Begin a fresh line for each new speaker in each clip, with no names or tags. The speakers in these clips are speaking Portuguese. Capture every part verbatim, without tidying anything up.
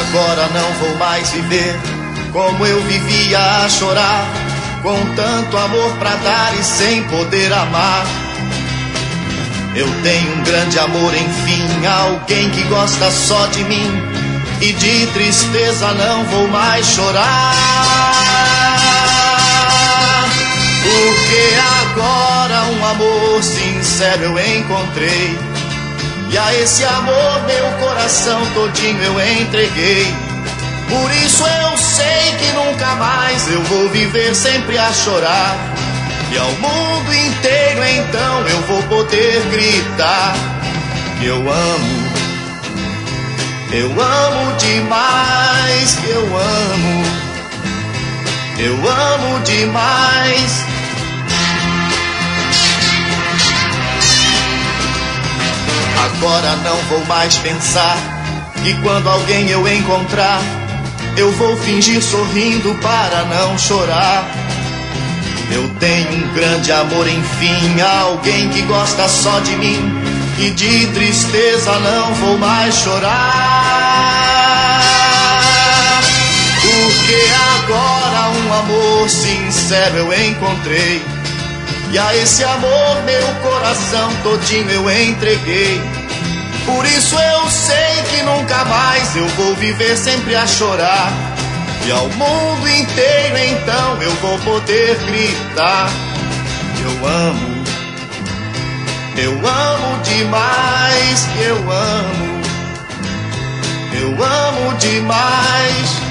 Agora não vou mais viver como eu vivia a chorar, com tanto amor pra dar e sem poder amar. Eu tenho um grande amor, enfim, alguém que gosta só de mim, e de tristeza não vou mais chorar. Porque agora um amor sincero eu encontrei, e a esse amor meu coração todinho eu entreguei. Por isso eu sei que nunca mais eu vou viver sempre a chorar, e ao mundo inteiro então eu vou poder gritar que eu amo, eu amo demais, que eu amo, eu amo demais. Agora não vou mais pensar que quando alguém eu encontrar, eu vou fingir sorrindo para não chorar. Eu tenho um grande amor, enfim, alguém que gosta só de mim, e de tristeza não vou mais chorar. Porque agora um amor sincero eu encontrei, e a esse amor meu coração todinho eu entreguei. Por isso eu sei que nunca mais eu vou viver sempre a chorar, e ao mundo inteiro então eu vou poder gritar que eu amo, eu amo demais, que eu amo, eu amo demais.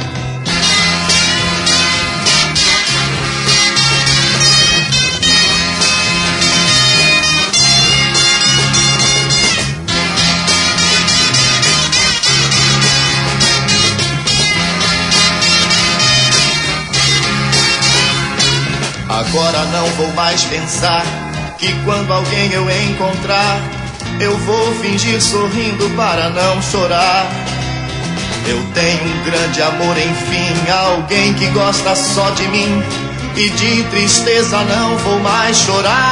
Agora não vou mais pensar que quando alguém eu encontrar, eu vou fingir sorrindo para não chorar. Eu tenho um grande amor, enfim, alguém que gosta só de mim, e de tristeza não vou mais chorar.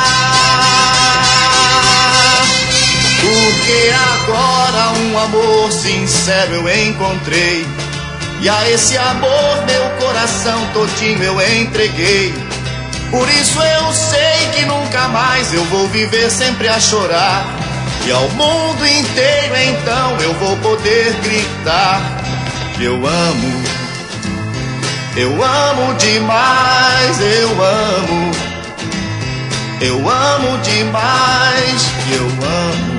Porque agora um amor sincero eu encontrei, e a esse amor meu coração todinho eu entreguei. Por isso eu sei que nunca mais eu vou viver sempre a chorar, e ao mundo inteiro então eu vou poder gritar que eu amo, eu amo demais, eu amo, eu amo demais, que eu amo.